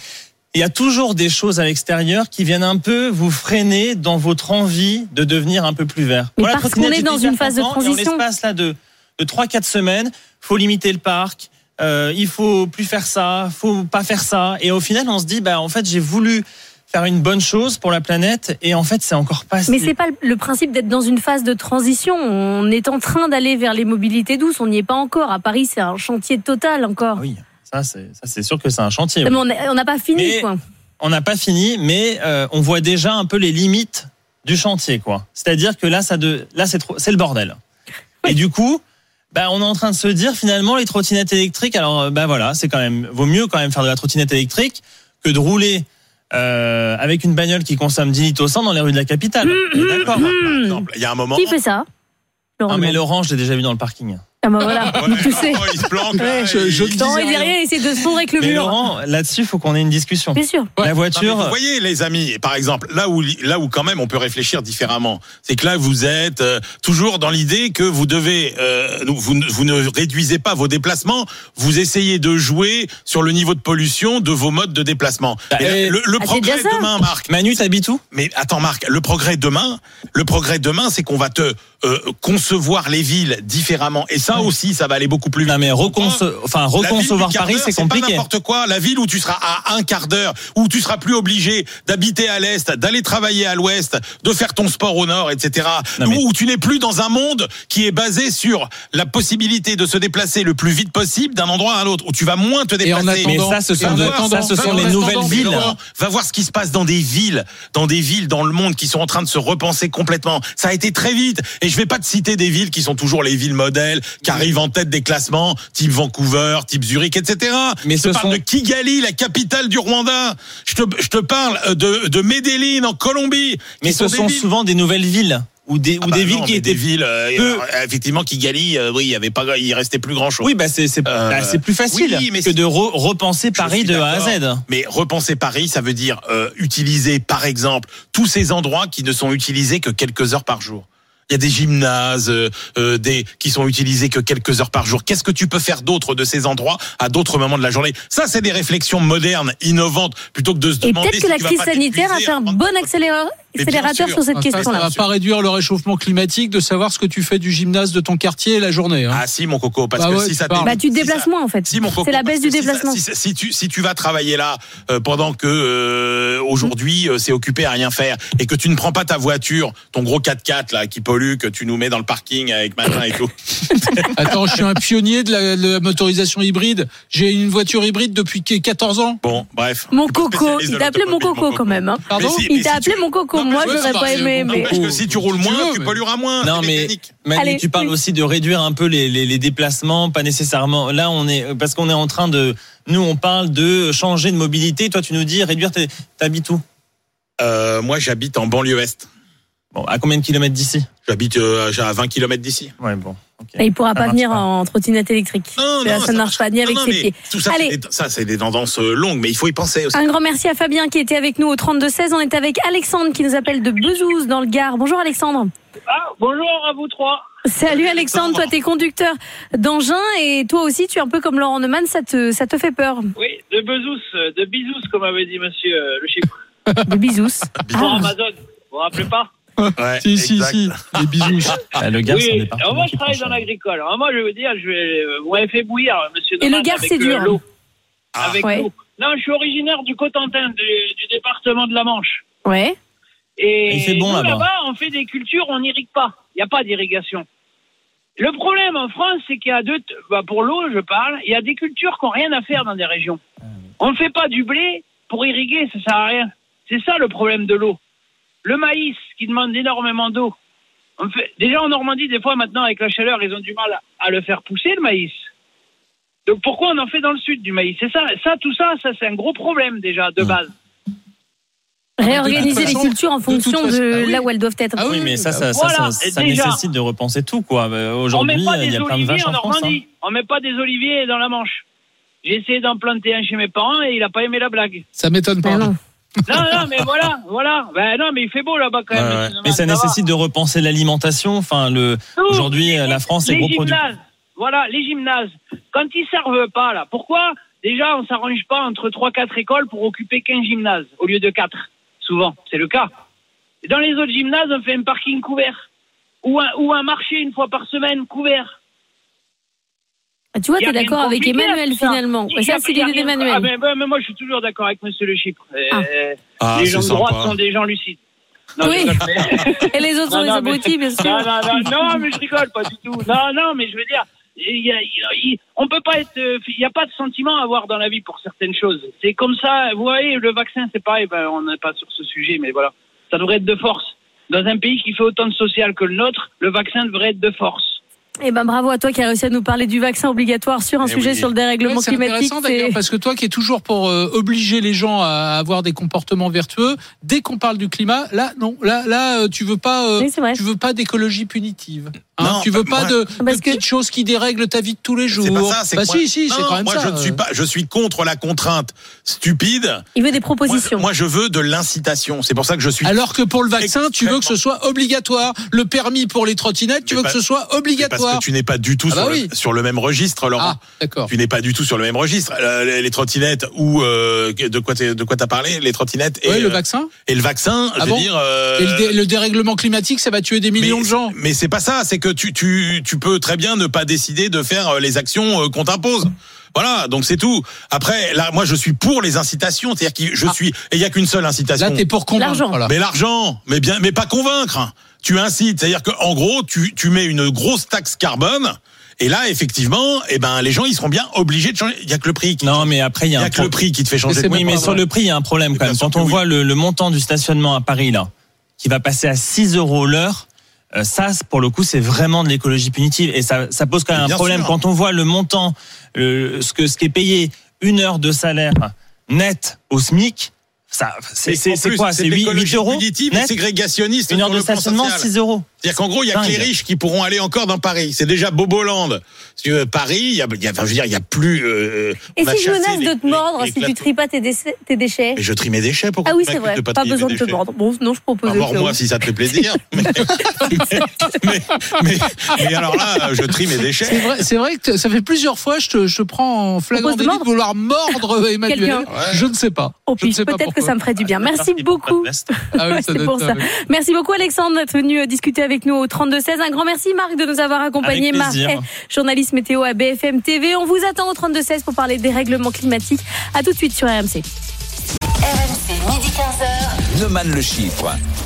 il y a toujours des choses à l'extérieur qui viennent un peu vous freiner dans votre envie de devenir un peu plus vert. Mais parce qu'on est dans une phase de transition. En l'espace là de 3-4 semaines, faut limiter le parc, il faut plus faire ça, faut pas faire ça. Et au final, on se dit, en fait, j'ai voulu faire une bonne chose pour la planète et en fait, c'est encore pas assez. Mais c'est pas le principe d'être dans une phase de transition. On est en train d'aller vers les mobilités douces. On n'y est pas encore. À Paris, c'est un chantier total encore. Oui. Ça, c'est sûr que c'est un chantier. Mais on n'a pas fini, quoi. On n'a pas fini, mais on voit déjà un peu les limites du chantier, quoi. C'est-à-dire que là, c'est le bordel. Oui. Et du coup, on est en train de se dire finalement les trottinettes électriques. Alors, voilà, vaut mieux quand même faire de la trottinette électrique que de rouler avec une bagnole qui consomme 10 litres au 100 dans les rues de la capitale. D'accord. Par exemple, il y a un moment. Qui fait ça? Laurent, je l'ai déjà vu dans le parking. Ah voilà, tu sais. Il se planque. Il dit rien, il essaie de se fondre avec le mur. Laurent, là-dessus, il faut qu'on ait une discussion. Bien sûr. La voiture. Vous voyez, les amis, par exemple, là où quand même on peut réfléchir différemment, c'est que là vous êtes toujours dans l'idée que vous devez, vous ne réduisez pas vos déplacements, vous essayez de jouer sur le niveau de pollution de vos modes de déplacement. Le progrès demain, Marc. Manu, t'habites où? Mais attends, Marc, le progrès demain, c'est qu'on va te concevoir les villes différemment. Et ça aussi, ça va aller beaucoup plus vite. Non, mais reconcevoir Paris, c'est compliqué. C'est pas n'importe quoi. La ville où tu seras à un quart d'heure, où tu seras plus obligé d'habiter à l'est, d'aller travailler à l'ouest, de faire ton sport au nord, etc. Où tu n'es plus dans un monde qui est basé sur la possibilité de se déplacer le plus vite possible d'un endroit à un autre, où tu vas moins te déplacer. Mais ça, ce sont les nouvelles villes. Va voir ce qui se passe dans des villes dans le monde qui sont en train de se repenser complètement. Ça a été très vite. Et je vais pas te citer des villes qui sont toujours les villes modèles, qui arrivent en tête des classements, type Vancouver, type Zurich, etc. Mais je te parle de Kigali, la capitale du Rwanda. Je te parle de Medellín en Colombie. Mais ce sont souvent des nouvelles villes. Ou des villes qui étaient villes effectivement Kigali il restait plus grand chose. Oui, c'est plus facile que de repenser Paris de A à Z. Mais repenser Paris, ça veut dire utiliser par exemple tous ces endroits qui ne sont utilisés que quelques heures par jour. Il y a des gymnases qui sont utilisés que quelques heures par jour. Qu'est-ce que tu peux faire d'autre de ces endroits à d'autres moments de la journée? Ça, c'est des réflexions modernes, innovantes, plutôt que de se demander. Et peut-être que la crise sanitaire a fait un bon accélérateur sur cette question-là. Ça va pas réduire le réchauffement climatique de savoir ce que tu fais du gymnase de ton quartier la journée. Ah si, mon coco, parce que si ça tu te déplaces moins en fait. Si, mon coco, c'est la baisse du déplacement. Si tu vas travailler là pendant que aujourd'hui c'est occupé à rien faire et que tu ne prends pas ta voiture, ton gros 4x4 là qui pollue, que tu nous mets dans le parking avec machin et tout. Attends, je suis un pionnier de la motorisation hybride. J'ai une voiture hybride depuis 14 ans. Bon, bref. Mon coco, il t'a appelé mon coco quand même. Pardon ? Il t'a appelé mon coco. Moi, je n'aurais pas aimé. Mais parce que si tu roules moins, tu pollueras moins. Non, mais Manu, tu parles aussi de réduire un peu les déplacements, pas nécessairement. Là, parce qu'on est en train de. Nous, on parle de changer de mobilité. Toi, tu nous dis réduire. T'habites où? Moi, j'habite en banlieue est. Bon, à combien de kilomètres d'ici? J'habite à 20 kilomètres d'ici. Ouais, bon. Okay. Et il pourra pas venir en trottinette électrique. Non, ça ne marche pas ni avec ses pieds. Tout ça, c'est des tendances longues, mais il faut y penser aussi. Un grand merci à Fabien qui était avec nous au 32-16. On est avec Alexandre qui nous appelle de Bezouze dans le Gard. Bonjour Alexandre. Bonjour à vous trois. Salut Alexandre, toi t'es conducteur d'engin et toi aussi tu es un peu comme Laurent Neumann, ça te fait peur. Oui, de Bezouze comme avait dit monsieur le chiffre. De Bezouze. Amazon, vous vous rappelez pas? Ouais, si. Les bisous. Le Gard, oui, moi je travaille dans l'agricole. Alors moi je veux dire, vous m'avez fait bouillir, monsieur Neumann. Et le Gard c'est dur. L'eau. Avec l'eau. Non, je suis originaire du Cotentin, du département de la Manche. Ouais. Et il fait bon nous, là-bas, on fait des cultures, on n'irrigue pas. Il n'y a pas d'irrigation. Le problème en France, c'est qu'il y a pour l'eau, je parle, il y a des cultures qui n'ont rien à faire dans des régions. On ne fait pas du blé pour irriguer, ça sert à rien. C'est ça le problème de l'eau. Le maïs, qui demande énormément d'eau. Déjà en Normandie, des fois maintenant, avec la chaleur, ils ont du mal à le faire pousser, le maïs. Donc pourquoi on en fait dans le sud du maïs? C'est ça, tout ça, c'est un gros problème déjà, de base. Réorganiser les cultures en fonction de là où elles doivent être. Ah oui, mais ça nécessite de repenser tout, quoi. Aujourd'hui, il y a plein de vaches en France. On met pas des oliviers dans la Manche. J'ai essayé d'en planter un chez mes parents et il a pas aimé la blague. Ça m'étonne pas. Non, mais voilà. Non, mais il fait beau là-bas quand même. Ouais. Mais ça nécessite de repenser l'alimentation. Enfin, aujourd'hui, la France est gros producteur. Voilà, les gymnases. Quand ils servent pas là, pourquoi déjà, on s'arrange pas entre 3-4 écoles pour occuper 15 gymnases au lieu de 4. Souvent, c'est le cas. Et dans les autres gymnases, on fait un parking couvert. Ou un marché une fois par semaine couvert. Tu vois, tu es d'accord avec Emmanuel finalement. Ça, c'est l'idée d'Emmanuel. Ah, mais moi, je suis toujours d'accord avec Monsieur Le Chypre. Ah, les gens de droite sympa. sont des gens lucides. Non, oui. Et les autres sont des abrutis, bien sûr. Non, mais je rigole, pas du tout. Non, mais je veux dire, on peut pas être. Il n'y a pas de sentiment à avoir dans la vie pour certaines choses. C'est comme ça. Vous voyez, le vaccin, c'est pareil. On n'est pas sur ce sujet, mais voilà, ça devrait être de force. Dans un pays qui fait autant de social que le nôtre, le vaccin devrait être de force. Eh ben bravo à toi qui a réussi à nous parler du vaccin obligatoire sur un sujet sur le dérèglement climatique. C'est intéressant d'ailleurs parce que toi qui es toujours pour obliger les gens à avoir des comportements vertueux, dès qu'on parle du climat, là non, là tu veux pas tu veux pas d'écologie punitive. Non, tu veux pas de petites choses qui dérèglent ta vie de tous les jours. C'est pas ça, c'est c'est quand même moi, ça. je suis contre la contrainte stupide. Il veut des propositions. Moi, je veux de l'incitation. C'est pour ça que je suis. Alors que pour le vaccin, tu veux que ce soit obligatoire. Le permis pour les trottinettes, tu veux que ce soit obligatoire. Parce que tu n'es pas du tout sur le même registre, Laurent. Ah, d'accord. Tu n'es pas du tout sur le même registre. Les trottinettes ou de quoi t'as parlé? Les trottinettes et le vaccin. Et le vaccin, je veux dire. Et le dérèglement climatique, ça va tuer des millions de gens. Mais c'est pas ça. C'est que tu peux très bien ne pas décider de faire les actions qu'on t'impose. Voilà, donc c'est tout. Après, là, moi, je suis pour les incitations. C'est-à-dire que et il y a qu'une seule incitation. Là, t'es pour convaincre. L'argent. Voilà. Mais l'argent, mais pas convaincre. Tu incites. C'est-à-dire qu'en gros, tu mets une grosse taxe carbone. Et là, effectivement, les gens, ils seront bien obligés de changer. Il y a que le prix qui. Non, mais après, il y a que le prix qui te fait changer. Oui, mais sur le prix, il y a un problème quand même. Quand on voit le montant du stationnement à Paris, là, qui va passer à 6 € l'heure, ça, pour le coup, c'est vraiment de l'écologie punitive. Et ça pose quand même un problème. Quand on voit le montant, ce qui est payé, 1 heure de salaire net au SMIC, c'est quoi? C'est 8 € net, ségrégationniste. 1 heure de stationnement, 6 €. C'est-à-dire qu'en gros, il y a que les riches qui pourront aller encore dans Paris. C'est déjà Boboland. Parce que Paris, il y a plus. Et si je menace de te mordre si tu tries pas tes déchets? Mais je trie mes déchets. Pourquoi? Ah oui, c'est vrai. Pas besoin de te mordre. Bon, non, je propose. Mors-moi si ça te fait plaisir. mais alors là, je trie mes déchets. C'est vrai que ça fait plusieurs fois, je te prends en flagrant délit de vouloir mordre Emmanuel. Je ne sais pas. Peut-être que ça me ferait du bien. Merci beaucoup. C'est pour ça. Merci beaucoup Alexandre d'être venu discuter avec nous au 32-16. Un grand merci Marc de nous avoir accompagnés. Marc, journaliste météo à BFM TV. On vous attend au 32-16 pour parler des règlements climatiques. À tout de suite sur RMC. RMC, midi 15h. Neumann le chiffre.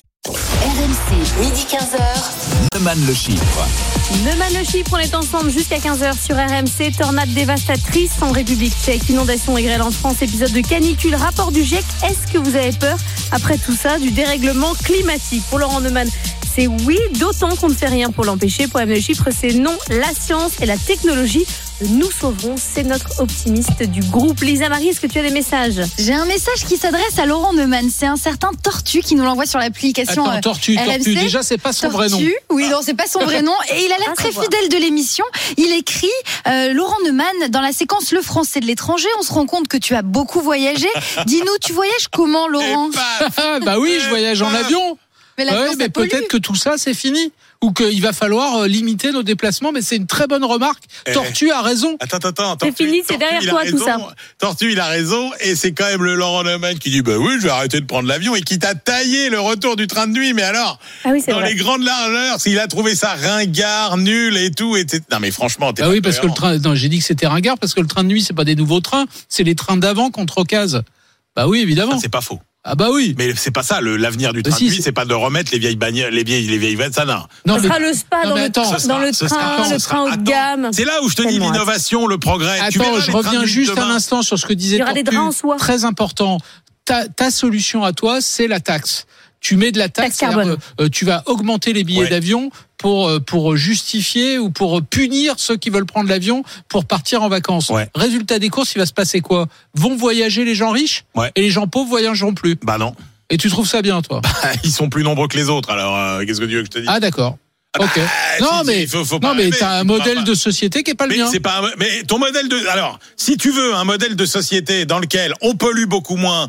RMC, midi 15h. Neumann le chiffre. Neumann le chiffre, on est ensemble jusqu'à 15h sur RMC. Tornade dévastatrice en République tchèque, inondation et grêle en France, épisode de canicule, rapport du GIEC. Est-ce que vous avez peur, après tout ça, du dérèglement climatique? Pour Laurent Neumann, c'est oui, d'autant qu'on ne fait rien pour l'empêcher. Pour le chiffre, c'est non. La science et la technologie nous sauveront. C'est notre optimiste du groupe. Lisa Marie, est-ce que tu as des messages? J'ai un message qui s'adresse à Laurent Neumann. C'est un certain Tortue qui nous l'envoie sur l'application. Attends, Tortue, déjà, c'est pas son vrai nom. Oui, non, c'est pas son vrai nom. Et il a l'air très fidèle de l'émission. Il écrit Laurent Neumann, dans la séquence Le français de l'étranger, on se rend compte que tu as beaucoup voyagé. Dis-nous, tu voyages comment, Laurent? Bah oui, je voyage en avion. Mais peut-être que tout ça, c'est fini. Ou qu'il va falloir limiter nos déplacements. Mais c'est une très bonne remarque. Tortue a raison. Attends. C'est fini, c'est derrière toi tout ça. Tortue, il a raison. Et c'est quand même le Laurent Neumann qui dit bah oui, je vais arrêter de prendre l'avion. Et qui t'a taillé le retour du train de nuit. Mais alors, dans les grandes largeurs, s'il a trouvé ça ringard, nul et tout. Non mais franchement, t'es oui, parce que le train. Non, j'ai dit que c'était ringard parce que le train de nuit, c'est pas des nouveaux trains. C'est les trains d'avant qu'on trocase. Bah oui, évidemment. Ça, c'est pas faux. Ah bah oui. Mais c'est pas ça l'avenir du train de nuit, c'est pas de remettre les vieilles bagnoles, les vieilles vannes, ça non. Ce sera le spa dans le train haut de gamme. C'est là où je te dis l'innovation, le progrès. Attends, je reviens juste un instant sur ce que disait Tortue. Il y aura des draps en soie. Très important. Ta solution à toi, c'est la taxe. Tu mets de la taxe carbone. Tu vas augmenter les billets d'avion pour justifier ou pour punir ceux qui veulent prendre l'avion pour partir en vacances. Résultat des courses, il va se passer quoi? Vont voyager les gens riches et les gens pauvres voyageront plus. Bah non. Et tu trouves ça bien, toi? Ils sont plus nombreux que les autres, alors qu'est-ce que tu veux que je te dise? Ah d'accord. Ok. Mais t'as un modèle de société qui est pas le bien. Mais ton modèle alors, si tu veux un modèle de société dans lequel on pollue beaucoup moins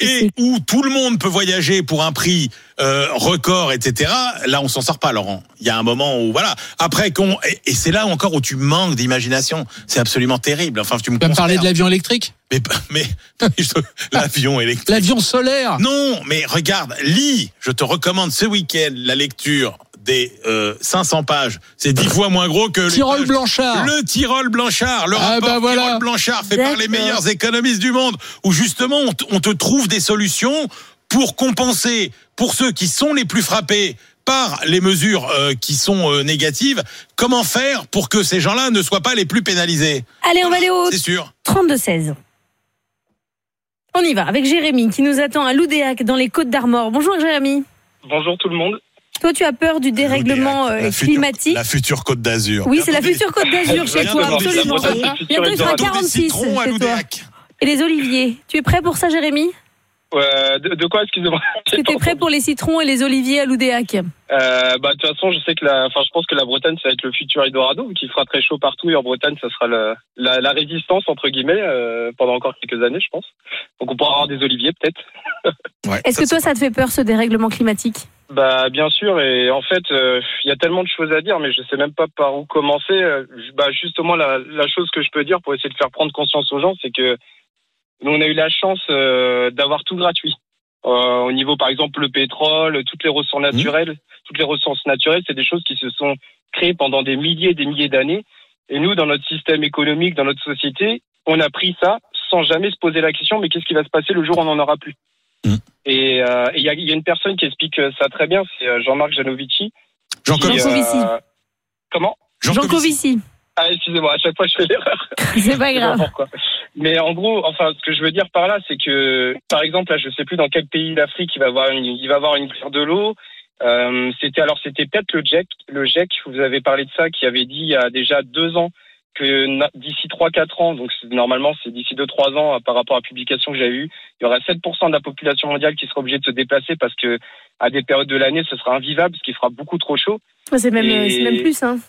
et où tout le monde peut voyager pour un prix record, etc. Là, on s'en sort pas, Laurent. Il y a un moment où voilà. Après et c'est là encore où tu manques d'imagination. C'est absolument terrible. Enfin, tu me parler de l'avion électrique. Mais l'avion électrique. L'avion solaire. Non, mais regarde, je te recommande ce week-end la lecture des 500 pages. C'est 10 fois moins gros que Tyrol Blanchard. Le Tyrol Blanchard, le rapport Tyrol Blanchard fait par les meilleurs économistes du monde, où justement on te trouve des solutions pour compenser pour ceux qui sont les plus frappés par les mesures qui sont négatives. Comment faire pour que ces gens-là ne soient pas les plus pénalisés? Allez, on va aller au 32-16. On y va avec Jérémy qui nous attend à Loudéac dans les Côtes-d'Armor. Bonjour Jérémy. Bonjour tout le monde. Toi, tu as peur du dérèglement climatique. La future Côte d'Azur. Oui, c'est la future Côte d'Azur chez toi, absolument. Bientôt, il fera 46 chez toi. Et les oliviers. Tu es prêt pour ça, Jérémy? De quoi, excusez-moi? Est-ce que tu es prêt pour les citrons et les oliviers à Loudéac? De toute façon, je sais que je pense que la Bretagne, ça va être le futur Eldorado, qui fera très chaud partout, et en Bretagne, ça sera la résistance, entre guillemets, pendant encore quelques années, je pense. Donc on pourra avoir des oliviers, peut-être. Est-ce que toi, ça te fait peur, ce dérèglement climatique? Bien sûr, et en fait, il y a tellement de choses à dire, mais je sais même pas par où commencer. Justement, la chose que je peux dire pour essayer de faire prendre conscience aux gens, c'est que nous, on a eu la chance d'avoir tout gratuit. Au niveau, par exemple, le pétrole, toutes les ressources naturelles. Toutes les ressources naturelles, c'est des choses qui se sont créées pendant des milliers et des milliers d'années. Et nous, dans notre système économique, dans notre société, on a pris ça sans jamais se poser la question, mais qu'est-ce qui va se passer le jour où on n'en aura plus? Et il y a une personne qui explique ça très bien, c'est Jean-Marc Jancovici. Jancovici. Comment? Jancovici. Ah, excusez-moi, à chaque fois je fais l'erreur. C'est pas grave. Mais en gros, ce que je veux dire par là, c'est que, par exemple, là, je sais plus dans quel pays d'Afrique il va avoir une guerre de l'eau. C'était peut-être le GIEC, vous avez parlé de ça, qui avait dit il y a déjà 2 ans que d'ici 3-4 ans, donc normalement c'est d'ici 2-3 ans par rapport à la publication que j'avais eue, il y aura 7% de la population mondiale qui sera obligée de se déplacer parce que à des périodes de l'année ce sera invivable parce qu'il fera beaucoup trop chaud. C'est même plus, hein.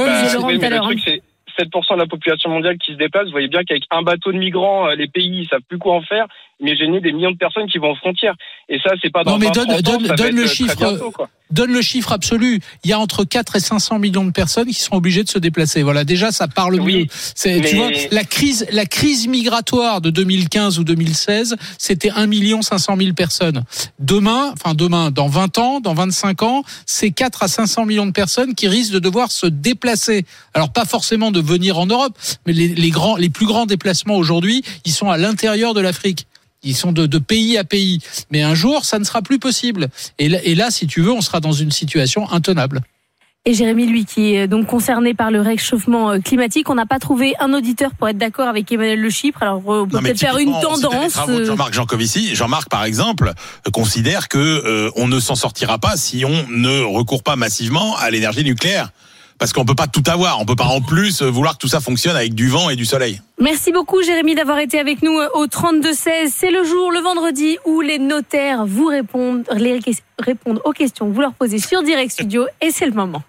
Le truc c'est 7% de la population mondiale qui se déplace. Vous voyez bien qu'avec un bateau de migrants, les pays ils savent plus quoi en faire, mais gêner des millions de personnes qui vont aux frontières. Et ça, c'est pas dans. Non, mais donne le chiffre. Bientôt, donne le chiffre absolu. Il y a entre 4 et 500 millions de personnes qui seront obligées de se déplacer. Voilà, déjà ça parle mieux. Tu vois, la crise migratoire de 2015 ou 2016, c'était 1 500 000 personnes. Demain, dans 20 ans, dans 25 ans, c'est 4 à 500 millions de personnes qui risquent de devoir se déplacer. Alors pas forcément de venir en Europe, mais les plus grands déplacements aujourd'hui, ils sont à l'intérieur de l'Afrique. Ils sont de pays à pays. Mais un jour, ça ne sera plus possible. Et là, si tu veux, on sera dans une situation intenable. Et Jérémy, lui, qui est donc concerné par le réchauffement climatique, on n'a pas trouvé un auditeur pour être d'accord avec Emmanuel Le Chypre. Alors, on peut peut-être faire une tendance. Jean-Marc Jancovici. Jean-Marc, par exemple, considère que on ne s'en sortira pas si on ne recourt pas massivement à l'énergie nucléaire. Parce qu'on peut pas tout avoir. On peut pas en plus vouloir que tout ça fonctionne avec du vent et du soleil. Merci beaucoup, Jérémy, d'avoir été avec nous au 32-16. C'est le jour, le vendredi, où les notaires vous répondent aux questions que vous leur posez sur Direct Studio. Et c'est le moment.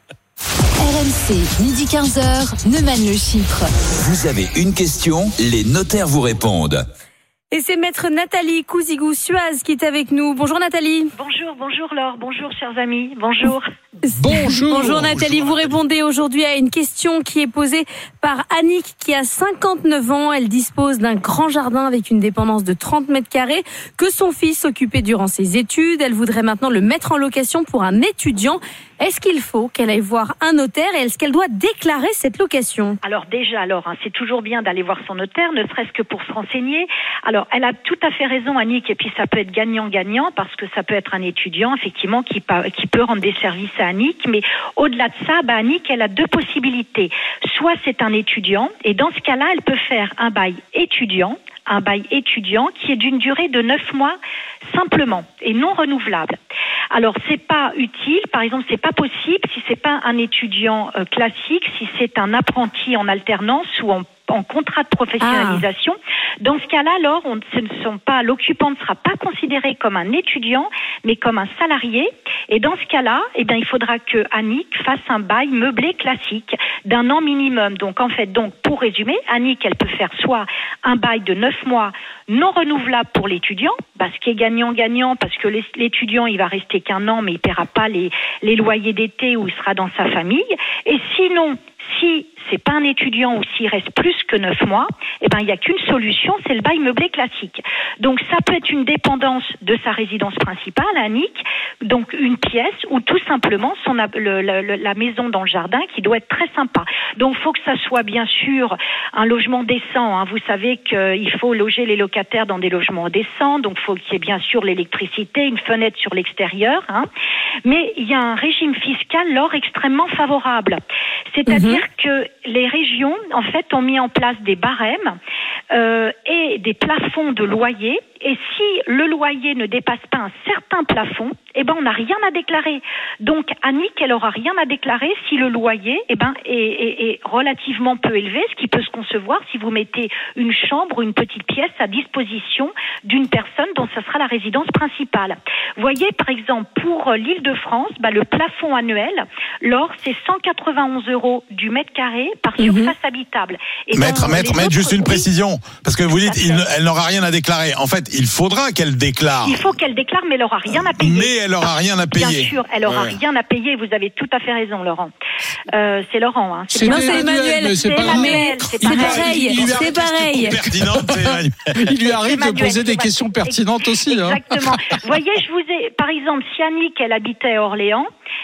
RMC, midi 15h, Neumann Le Chypre. Vous avez une question, les notaires vous répondent. Et c'est maître Nathalie Cousigou-Suaz qui est avec nous. Bonjour Nathalie. Bonjour Laure, bonjour chers amis, bonjour. Bonjour Nathalie, vous répondez aujourd'hui à une question qui est posée par Annick qui a 59 ans. Elle dispose d'un grand jardin avec une dépendance de 30 mètres carrés que son fils occupait durant ses études. Elle voudrait maintenant le mettre en location pour un étudiant. Est-ce qu'il faut qu'elle aille voir un notaire et est-ce qu'elle doit déclarer cette location? Alors déjà, c'est toujours bien d'aller voir son notaire, ne serait-ce que pour se renseigner. Alors, elle a tout à fait raison, Annick, et puis ça peut être gagnant-gagnant parce que ça peut être un étudiant, effectivement, qui peut rendre des services à Annick. Mais au-delà de ça, Annick, elle a 2 possibilités. Soit c'est un étudiant, et dans ce cas-là, elle peut faire un bail étudiant qui est d'une durée de 9 mois simplement et non renouvelable. Alors c'est pas utile, par exemple c'est pas possible si c'est pas un étudiant classique, si c'est un apprenti en alternance ou en contrat de professionnalisation. Dans ce cas-là, alors, l'occupant ne sera pas considéré comme un étudiant, mais comme un salarié. Et dans ce cas-là, il faudra que Annick fasse un bail meublé classique d'un an minimum. Donc en fait, pour résumer, Annick, elle peut faire soit un bail de 9 mois non renouvelable pour l'étudiant, ce qui est gagnant-gagnant, parce que l'étudiant, il va rester qu'1 an, mais il paiera pas les loyers d'été où il sera dans sa famille. Et sinon, si c'est pas un étudiant ou s'il reste plus que 9 mois, il n'y a qu'une solution, c'est le bail meublé classique. Donc ça peut être une dépendance de sa résidence principale, Annick, donc une pièce ou tout simplement la maison dans le jardin qui doit être très sympa. Donc il faut que ça soit bien sûr un logement décent. Hein. Vous savez qu'il faut loger les locataires dans des logements décents, donc il faut qu'il y ait bien sûr l'électricité, une fenêtre sur l'extérieur. Hein. Mais il y a un régime fiscal, extrêmement favorable. C'est-à-dire que les régions, en fait, ont mis en place des barèmes et des plafonds de loyer. Et si le loyer ne dépasse pas un certain plafond, on n'a rien à déclarer. Donc, Annick, elle aura rien à déclarer si le loyer, est relativement peu élevé, ce qui peut se concevoir si vous mettez une chambre ou une petite pièce à disposition d'une personne dont ça sera la résidence principale. Vous voyez, par exemple, pour l'Île-de-France, le plafond annuel, c'est 191 € du mètre carré par surface habitable. Et Maître, juste une précision, parce que vous dites, elle n'aura rien à déclarer. En fait, il faudra qu'elle déclare. Il faut qu'elle déclare, mais elle n'aura rien à payer. Mais elle n'aura rien à payer. Bien sûr, elle n'aura rien à payer. Vous avez tout à fait raison, Laurent. C'est Laurent. Hein. C'est Emmanuel. C'est pareil. C'est pareil. Il lui arrive de poser des questions pertinentes aussi. Exactement. Vous voyez, par exemple, si Annick, elle habitait à Orléans,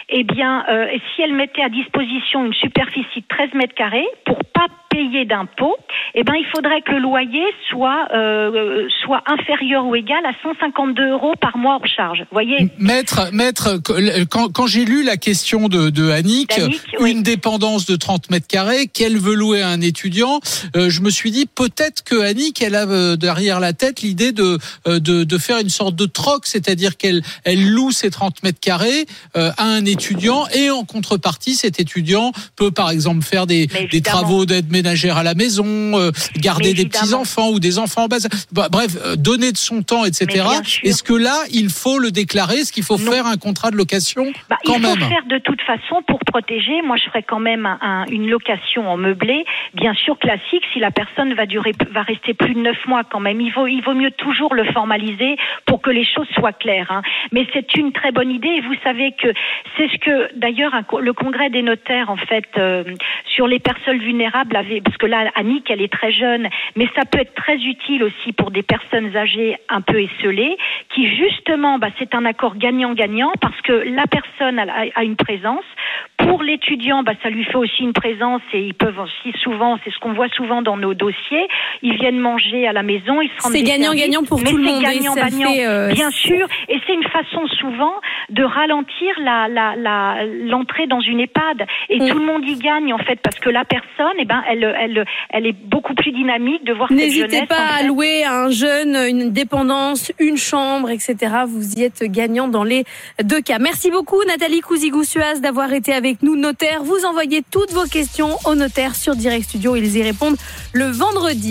si elle mettait à disposition une superficie de 13 mètres carrés pour pas payer d'impôts, il faudrait que le loyer soit inférieur ou égal à 152 € par mois hors charge. Voyez. Maître, quand j'ai lu la question de Annick, une dépendance de 30 mètres carrés qu'elle veut louer à un étudiant, je me suis dit peut-être que Annick, elle a derrière la tête l'idée de faire une sorte de troc, c'est-à-dire qu'elle loue ses 30 mètres carrés à un étudiant et en contrepartie, cet étudiant peut par exemple faire des travaux d'aide ménagère à la maison, garder des petits-enfants ou des enfants en bas âge. Bref, donner de son temps, etc. Est-ce que là, il faut le déclarer? Est-ce qu'il faut faire un contrat de location quand même? Il faut faire de toute façon pour protéger. Moi, je ferais quand même une location en meublé, bien sûr classique, si la personne va rester plus de 9 mois quand même. Il vaut mieux toujours le formaliser pour que les choses soient claires. Hein. Mais c'est une très bonne idée et vous savez que c'est ce que, d'ailleurs, le congrès des notaires, en fait, sur les personnes vulnérables parce que là, Annick, elle est très jeune, mais ça peut être très utile aussi pour des personnes âgées un peu esseulées, qui justement, c'est un accord gagnant-gagnant parce que la personne a une présence. Pour l'étudiant, ça lui fait aussi une présence et ils peuvent aussi souvent, c'est ce qu'on voit souvent dans nos dossiers, ils viennent manger à la maison, ils se rendent. C'est gagnant-gagnant pour tout le monde. Gagnant-gagnant, bien sûr, et c'est une façon souvent de ralentir l'entrée dans une EHPAD et tout le monde y gagne en fait parce que la personne, elle est beaucoup plus dynamique de voir cette jeunesse. N'hésitez pas à louer à un jeune une dépendance, une chambre, etc. Vous y êtes gagnant dans les deux cas. Merci beaucoup Nathalie Cousigou-Suaz d'avoir été avec nous, notaire. Vous envoyez toutes vos questions au notaire sur Direct Studio. Ils y répondent le vendredi.